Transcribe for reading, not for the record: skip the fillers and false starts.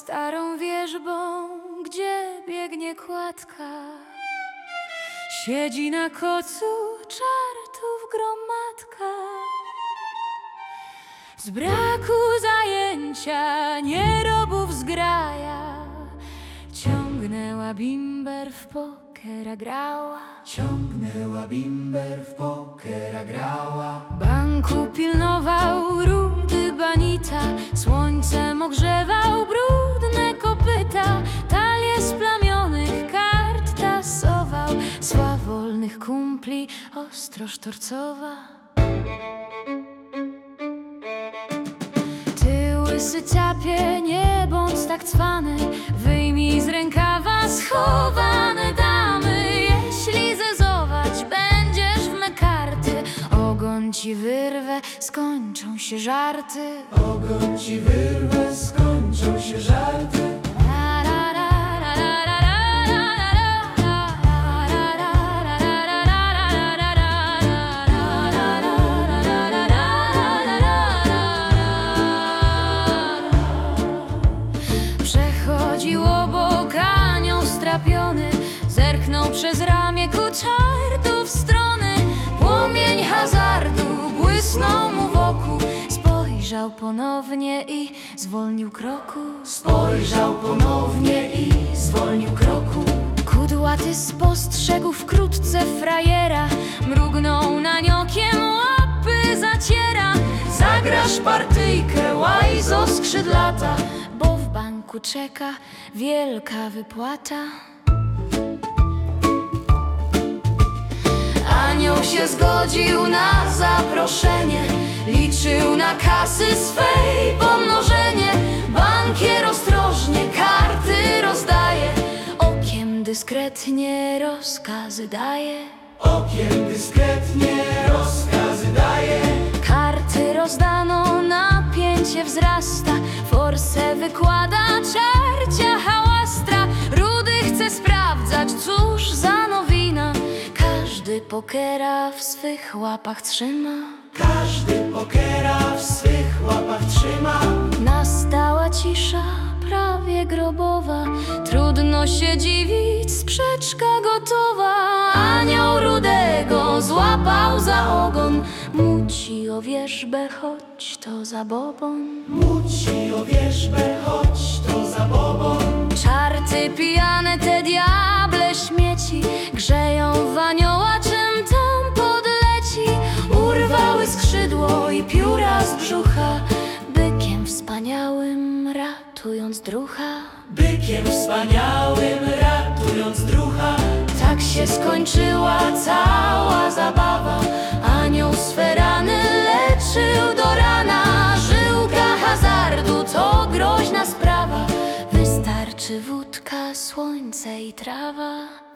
starą wierzbą, gdzie biegnie kładka. Siedzi na kocu czartów gromadka. Z braku zajęcia nierobów zgraja ciągnęła bimber w pokera grała. Ciągnęła bimber w pokera grała. Banku pilnował rudy banita, słońcem ogrzewał brudne kopyta. Talie splamionych kart tasował, swawolnych kumpli ostro sztorcował. Ty łysy ciapie, nie bądź tak cwany, wyjmij z rękawa schowane damy. Jeśli zezować będziesz w me karty, ogon ci wyrwę, skończą się żarty. Ogon ci wyrwę, skończą się żarty. Przechodził obok anioł strapiony, zerknął przez ramię ku czartów strony. Płomień hazardu błysnął mu wokół, spojrzał ponownie i zwolnił kroku. Spojrzał ponownie i zwolnił kroku. Kudłaty spostrzegł wkrótce frajera, mrugnął na niokiem, łapy zaciera. Zagrasz partyjkę, łajzo skrzydlata, bo w banku czeka wielka wypłata. Anioł się zgodził na zaproszenie, liczył na kasy swej pomnożenie. Bankier ostrożnie karty rozdaje, okiem dyskretnie rozkazy daje. Okiem dyskretnie rozkazy daje. Karty rozdano, napięcie wzrasta, forsę wykłada czarcia hałastra. Rudy chce sprawdzać, cóż za nowina, każdy pokera w swych łapach trzyma. Każdy pokera w swych łapach trzyma. Nastała cisza, prawie grobowa, trudno się dziwić, sprzeczka gotowa. Anioł rudego złapał za ogon, muci o wierzbę, choć to zabobon. Muci o wierzbę, choć to zabobon. Czarty pijane, te diable śmieci, grzeją w anioła, czym tam podleci. Urwały skrzydło i pióra z brzucha, bykiem wspaniałym ratując drucha. Bykiem wspaniałym ratując drucha. Tak się skończyła cała zabawa. Anioł swe rany leczył do rana. Żyłka hazardu to groźna sprawa, wystarczy wódka, słońce i trawa.